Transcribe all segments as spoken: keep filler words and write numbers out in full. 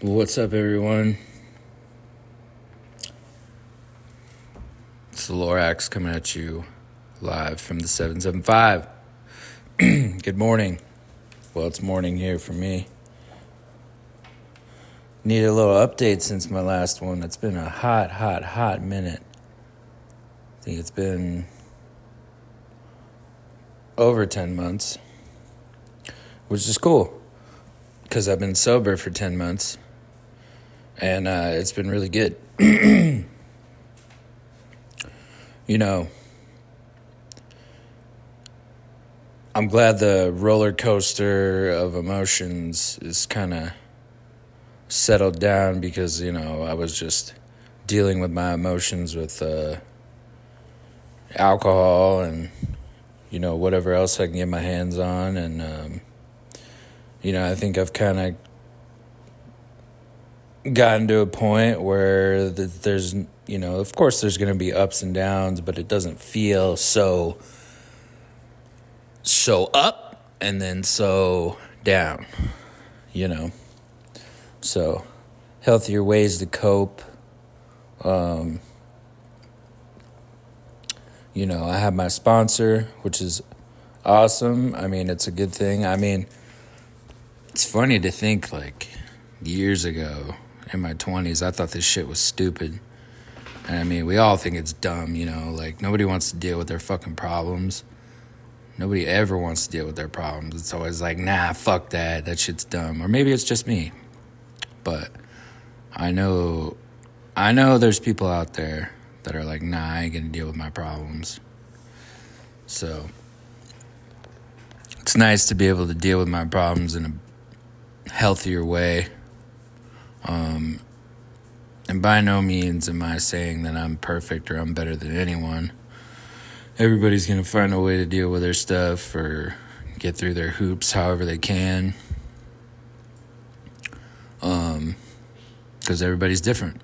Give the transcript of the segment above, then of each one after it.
What's up, everyone? It's the Lorax coming at you live from the seven seven five. Good morning. Well, it's morning here for me. Need a little update since my last one. It's been a hot, hot, hot minute. I think it's been over ten months, which is cool because I've been sober for ten months. And uh, it's been really good. You know, I'm glad the roller coaster of emotions is kind of settled down because, you know, I was just dealing with my emotions with uh, alcohol and, you know, whatever else I can get my hands on. And, um, you know, I think I've kind of gotten to a point where the, there's, you know, of course there's going to be ups and downs, but it doesn't feel so, so up and then so down, you know. So, healthier ways to cope. Um, you know, I have my sponsor, which is awesome. I mean, it's a good thing. I mean, it's funny to think, like, years ago, in my twenties, I thought this shit was stupid. And I mean, we all think it's dumb, you know, like nobody wants to deal with their fucking problems. Nobody ever wants to deal with their problems. It's always like, nah, fuck that, that shit's dumb. Or maybe it's just me. But I know, I know there's people out there that are like, nah, I ain't gonna deal with my problems. So it's nice to be able to deal with my problems in a healthier way. Um, and by no means am I saying that I'm perfect or I'm better than anyone. Everybody's going to find a way to deal with their stuff or get through their hoops however they can. Um, because everybody's different.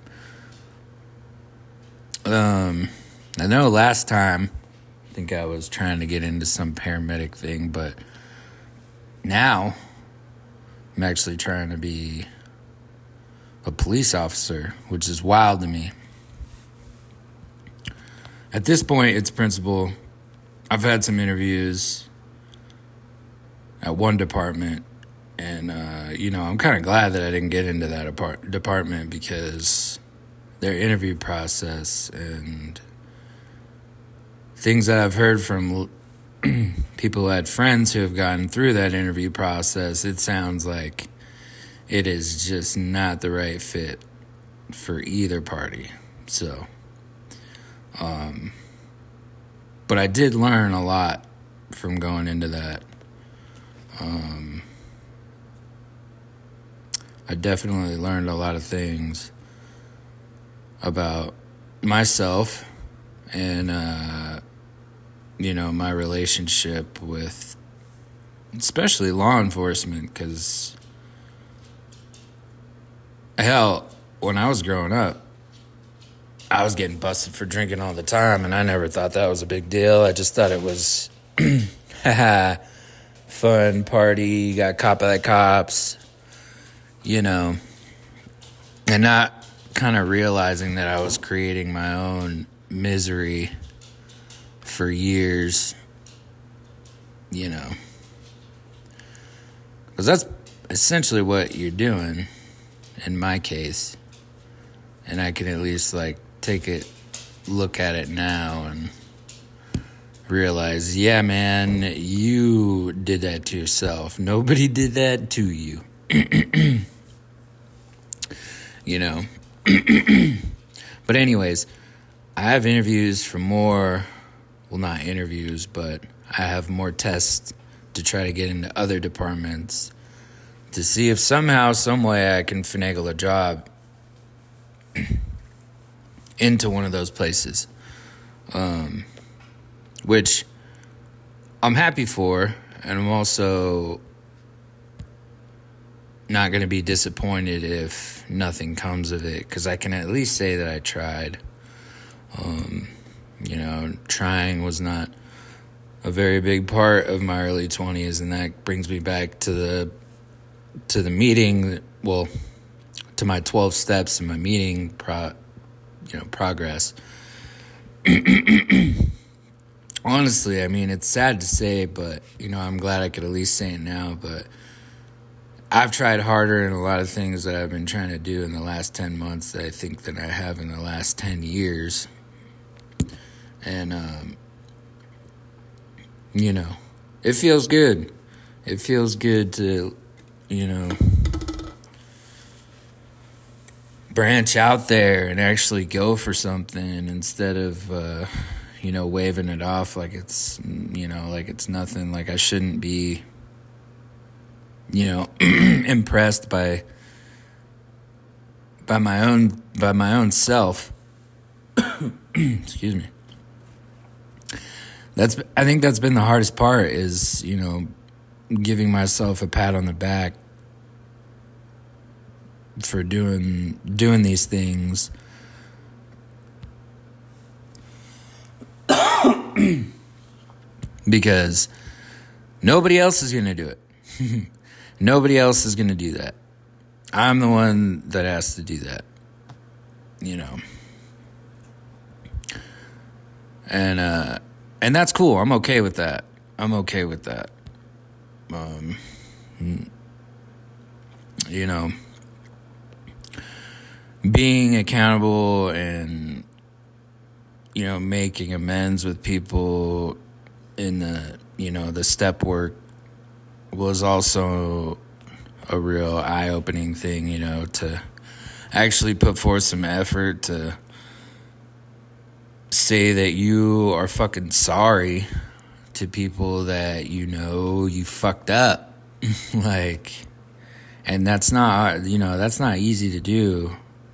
Um, I know last time, I think I was trying to get into some paramedic thing, but now I'm actually trying to be a police officer, which is wild to me. At this point, it's principal. I've had some interviews at one department, and, uh, you know, I'm kind of glad that I didn't get into that apart- department because their interview process and things that I've heard from people who had friends who have gotten through that interview process, it sounds like it is just not the right fit for either party. So, um, but I did learn a lot from going into that. Um, I definitely learned a lot of things about myself and, uh, you know, my relationship with especially law enforcement, because hell, when I was growing up, I was getting busted for drinking all the time, and I never thought that was a big deal. I just thought it was, haha, fun, party, you got caught by the cops, you know, and not kind of realizing that I was creating my own misery for years, you know, because that's essentially what you're doing. In my case, and I can at least like take it, look at it now and realize, yeah, man, you did that to yourself. Nobody did that to you. You know. But anyways, I have interviews for more, well, not interviews, but I have more tests to try to get into other departments to see if somehow, some way I can finagle a job into one of those places. Um, which I'm happy for, and I'm also not going to be disappointed if nothing comes of it, because I can at least say that I tried. Um, you know, trying was not a very big part of my early twenties, and that brings me back to the to the meeting, well, to my twelve steps in my meeting pro, you know, progress. Honestly, I mean, it's sad to say, but, you know, I'm glad I could at least say it now, but I've tried harder in a lot of things that I've been trying to do in the last ten months that I think that I have in the last ten years. And, um, you know, it feels good. It feels good to, you know, branch out there and actually go for something instead of, uh, you know, waving it off like it's, you know, like it's nothing, like I shouldn't be, you know, impressed by, by my own, by my own self. Excuse me. That's, I think that's been the hardest part is, you know, giving myself a pat on the back for doing, doing these things. Because nobody else is going to do it. Nobody else is going to do that. I'm the one that has to do that. You know. And, uh, and that's cool. I'm okay with that. I'm okay with that. Um, you know, being accountable and, you know, making amends with people in the, you know, the step work was also a real eye-opening thing, you know, to actually put forth some effort to say that you are fucking sorry to people that you know you fucked up. Like, and that's not, you know, that's not easy to do.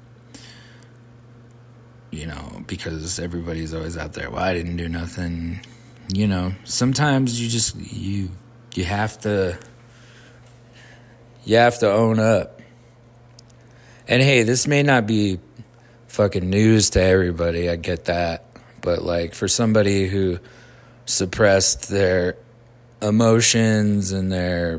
You know, because everybody's always out there, well, I didn't do nothing. You know, sometimes you just, you, you have to, you have to own up. And hey, this may not be fucking news to everybody, I get that. But like, for somebody who suppressed their emotions and their,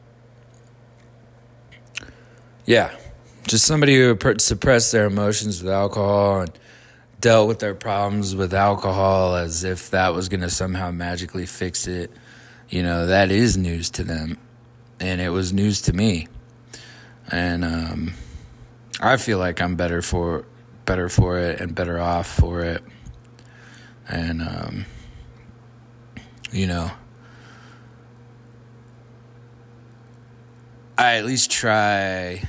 yeah, just somebody who suppressed their emotions with alcohol and dealt with their problems with alcohol as if that was going to somehow magically fix it, you know, that is news to them. And it was news to me. And um, I feel like I'm better for better for it and better off for it. And, um, you know, I at least try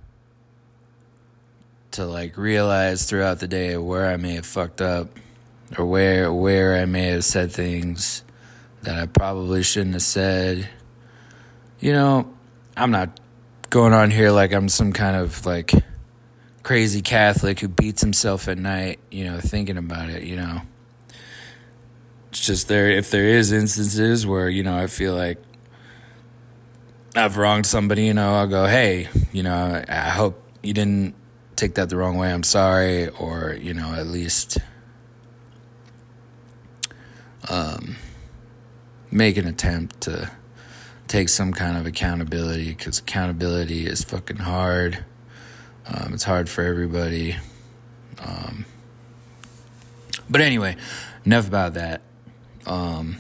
to like realize throughout the day where I may have fucked up or where where I may have said things that I probably shouldn't have said. You know, I'm not going on here like I'm some kind of like crazy Catholic who beats himself at night, you know, thinking about it, you know. It's just there, if there is instances where, you know, I feel like I've wronged somebody, you know, I'll go, hey, you know, I hope you didn't take that the wrong way, I'm sorry, or, you know, at least um, make an attempt to take some kind of accountability, because accountability is fucking hard. Um, it's hard for everybody. Um, but anyway, enough about that. Um,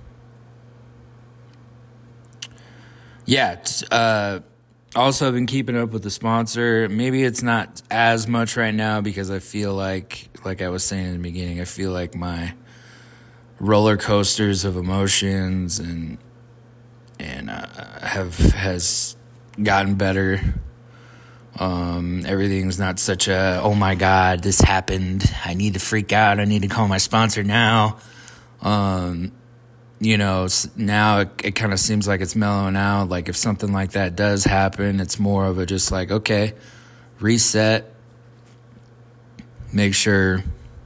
yeah, uh, also, I've been keeping up with the sponsor. Maybe it's not as much right now because I feel like, like I was saying in the beginning, I feel like my roller coasters of emotions and and uh, have has gotten better. Um, everything's not such a, oh my God, this happened, I need to freak out, I need to call my sponsor now. Um, you know, now it, it kind of seems like it's mellowing out. Like if something like that does happen, it's more of a just like, okay, reset, make sure,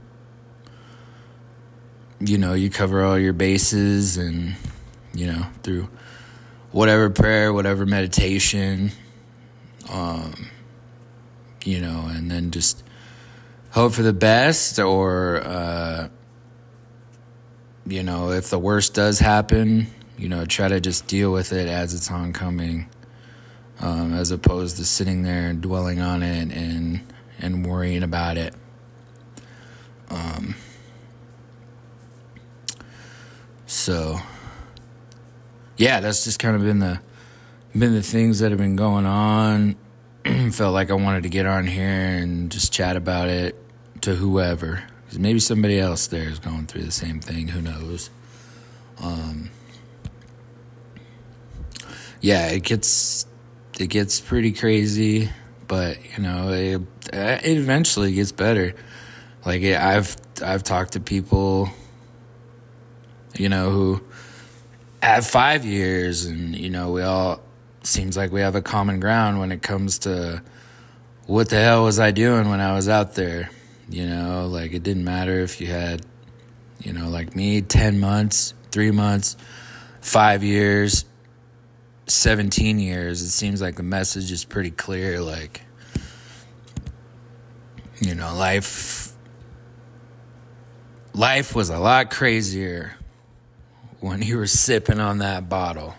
you know, you cover all your bases and, you know, through whatever prayer, whatever meditation, um, you know, and then just hope for the best, or, uh, you know, if the worst does happen, you know, try to just deal with it as it's oncoming. um, as opposed to sitting there and dwelling on it and and worrying about it. Um, so, yeah, that's just kind of been the been the things that have been going on. Felt like I wanted to get on here and just chat about it to whoever, because maybe somebody else there is going through the same thing. Who knows? Um, yeah, it gets it gets pretty crazy, but you know, it, it eventually gets better. Like it, I've I've talked to people, you know, who have five years, and you know, we all seems like we have a common ground when it comes to what the hell was I doing when I was out there. You know, like it didn't matter if you had, you know, like me, ten months, three months, five years, seventeen years. It seems like the message is pretty clear. Like, you know, life, life was a lot crazier when you were sipping on that bottle.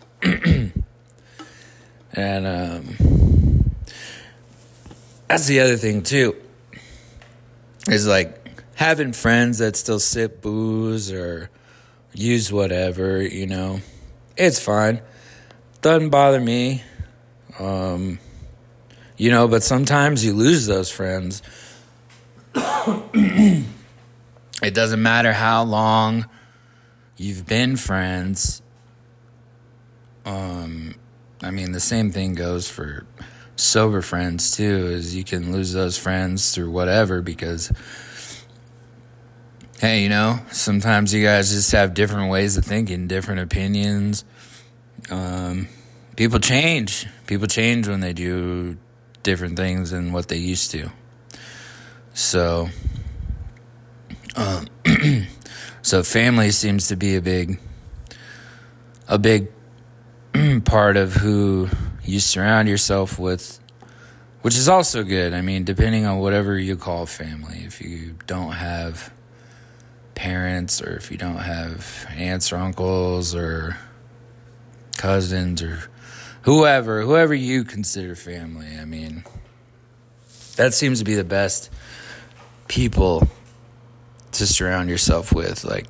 And um, that's the other thing, too, is like having friends that still sip booze or use whatever, you know, it's fine. Doesn't bother me. Um, you know, but sometimes you lose those friends. It doesn't matter how long you've been friends. Um... I mean, the same thing goes for sober friends, too, is you can lose those friends through whatever because, hey, you know, sometimes you guys just have different ways of thinking, different opinions. Um, people change. People change when they do different things than what they used to. So, um, so family seems to be a big, a big part of who you surround yourself with, which is also good. I mean, depending on whatever you call family. If you don't have parents, or if you don't have aunts or uncles or cousins or whoever, whoever you consider family, I mean, that seems to be the best people to surround yourself with. Like,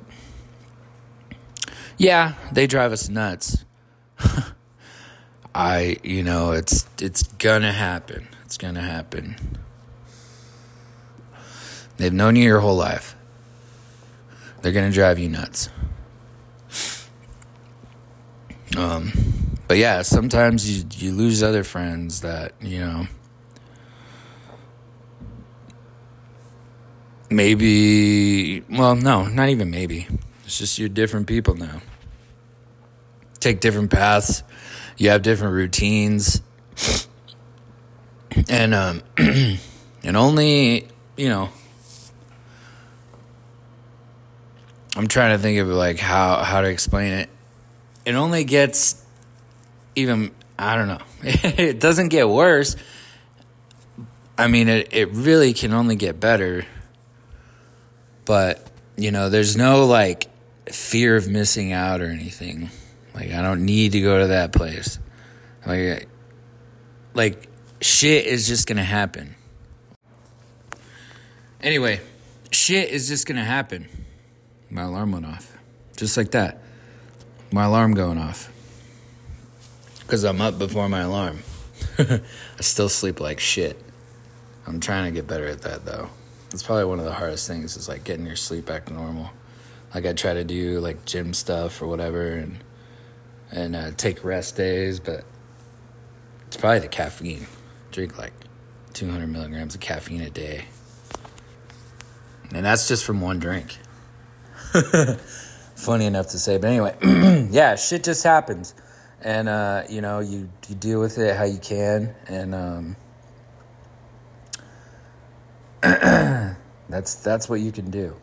yeah, they drive us nuts. I, you know, it's it's gonna happen. It's gonna happen. They've known you your whole life. They're gonna drive you nuts. Um, but yeah, sometimes you you lose other friends that, you know, maybe, well, no, not even maybe. It's just you're different people now. Take different paths. You have different routines. And um and only, you know, I'm trying to think of like how how to explain it. It only gets even, I don't know. It doesn't get worse. I mean, it it really can only get better. But, you know, there's no like fear of missing out or anything. Like, I don't need to go to that place. Like, like shit is just going to happen. Anyway, shit is just going to happen. My alarm went off. Just like that. My alarm going off. Because I'm up before my alarm. I still sleep like shit. I'm trying to get better at that, though. It's probably one of the hardest things is, like, getting your sleep back to normal. Like, I try to do, like, gym stuff or whatever and and uh, take rest days, but it's probably the caffeine. Drink, like, two hundred milligrams of caffeine a day. And that's just from one drink. Funny enough to say, but anyway, yeah, shit just happens. And, uh, you know, you, you deal with it how you can, and um, that's that's what you can do.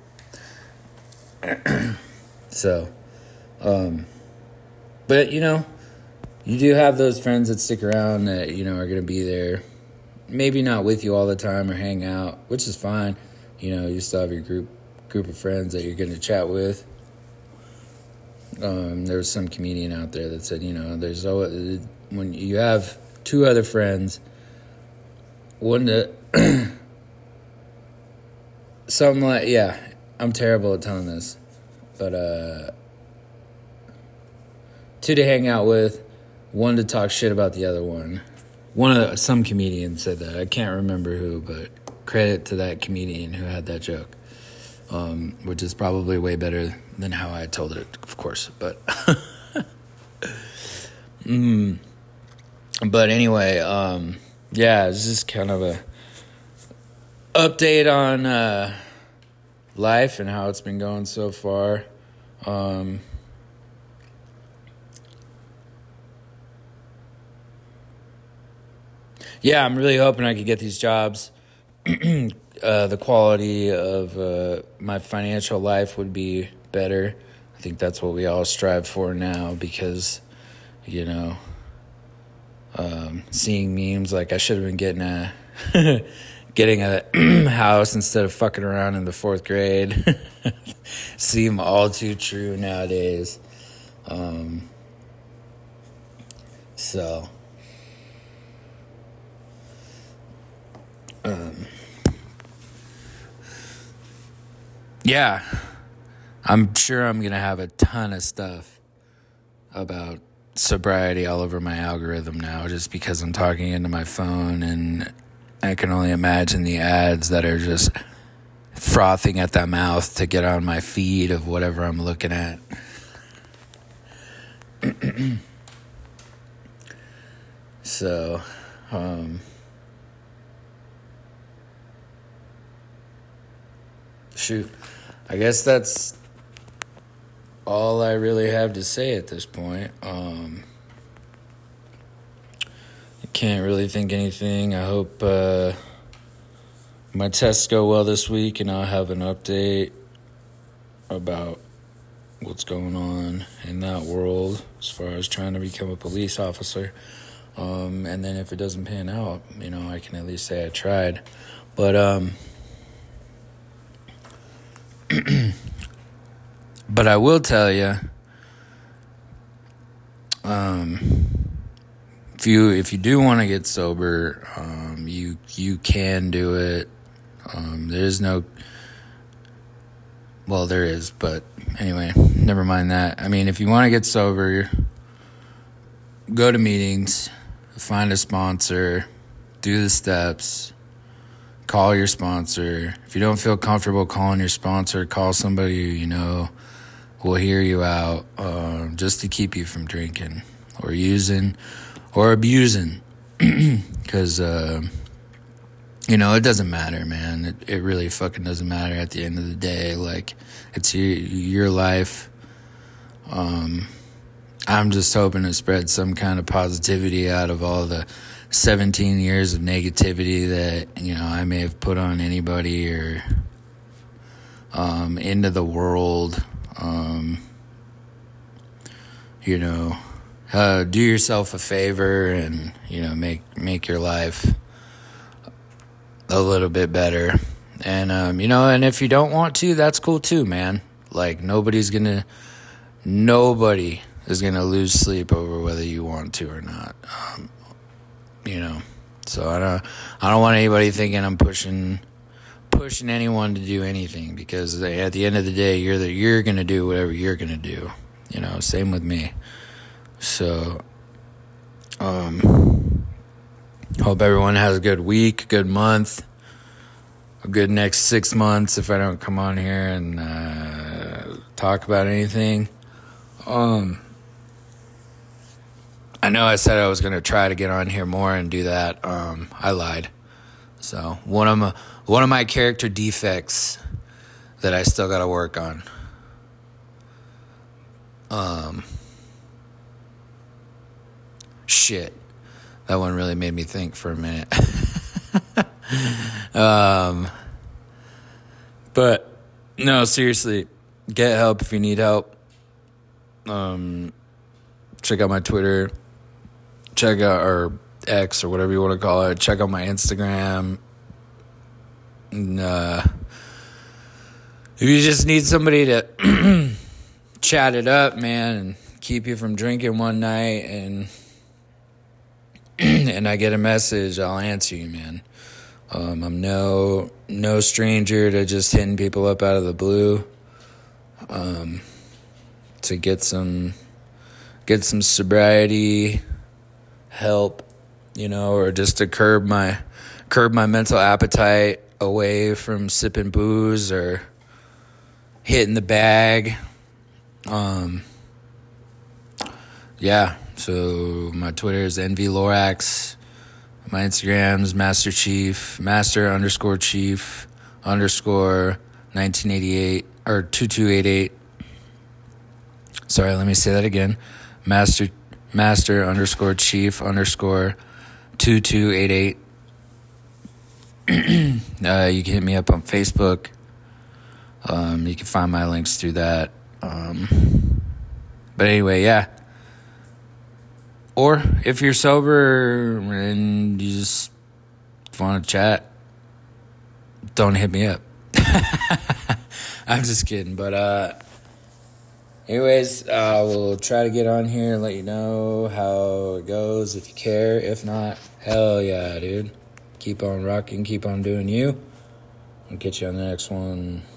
So, um, but, you know, you do have those friends that stick around that, you know, are going to be there. Maybe not with you all the time or hang out, which is fine. You know, you still have your group group of friends that you're going to chat with. Um, there was some comedian out there that said, you know, there's always, when you have two other friends. One to something like, yeah, I'm terrible at telling this, but uh, two to hang out with, one to talk shit about the other one. One of the, some comedian said that. I can't remember who, but credit to that comedian who had that joke, um, which is probably way better than how I told it, of course. But, mm. but anyway, um, yeah, it's just kind of a update on uh, life and how it's been going so far. Um, yeah, I'm really hoping I could get these jobs. uh, the quality of uh, my financial life would be better. I think that's what we all strive for now because, you know, um, seeing memes like I should have been getting a getting a house instead of fucking around in the fourth grade seem all too true nowadays. Um, so, um, yeah, I'm sure I'm going to have a ton of stuff about sobriety all over my algorithm now just because I'm talking into my phone, and I can only imagine the ads that are just frothing at the mouth to get on my feed of whatever I'm looking at. So, um, shoot, I guess that's all I really have to say at this point. Um, I can't really think anything. I hope uh, my tests go well this week, and I'll have an update about what's going on in that world as far as trying to become a police officer. Um, and then if it doesn't pan out, you know, I can at least say I tried. But, um, but I will tell you, um, if you, if you do want to get sober, um, you, you can do it. Um, there's no, well, there is, but anyway, never mind that. I mean, if you want to get sober, go to meetings, find a sponsor, do the steps, call your sponsor. If you don't feel comfortable calling your sponsor, call somebody who you know will hear you out, uh, just to keep you from drinking or using or abusing. Because, uh, you know, it doesn't matter, man. It, it really fucking doesn't matter at the end of the day. Like, it's your, your life. Um... I'm just hoping to spread some kind of positivity out of all the seventeen years of negativity that, you know, I may have put on anybody or um, into the world. Um, you know, uh, do yourself a favor and, you know, make make your life a little bit better. And, um, you know, and if you don't want to, that's cool too, man. Like, nobody's gonna, nobody is going to lose sleep over whether you want to or not. Um, you know, so I don't, I don't want anybody thinking I'm pushing, pushing anyone to do anything, because they, at the end of the day, you're the, you're going to do whatever you're going to do, you know, same with me. So, um, hope everyone has a good week, good month, a good next six months if I don't come on here and, uh, talk about anything. Um, I know I said I was going to try to get on here more and do that. Um, I lied. So one of my, one of my character defects that I still got to work on. Um, shit. That one really made me think for a minute. um, but no, seriously, get help if you need help. Um, check out my Twitter. Check out our X or whatever you want to call it. Check out my Instagram. And, uh, if you just need somebody to chat it up, man, and keep you from drinking one night and and I get a message, I'll answer you, man. Um, I'm no no stranger to just hitting people up out of the blue um, to get some get some sobriety help, you know, or just to curb my curb my mental appetite away from sipping booze or hitting the bag. Um, yeah, so my Twitter is N V Lorax. My Instagram's Master Chief, Master underscore Chief underscore nineteen eighty-eight or two two eight eight. Sorry, let me say that again. Master Master underscore Chief underscore two two eight eight. uh, you can hit me up on Facebook. Um, you can find my links through that. Um, but anyway, yeah. Or if you're sober and you just want to chat, don't hit me up. I'm just kidding. But uh, anyways, I uh, will try to get on here and let you know how it goes if you care. If not, hell yeah, dude. Keep on rocking. Keep on doing you. I'll get you on the next one.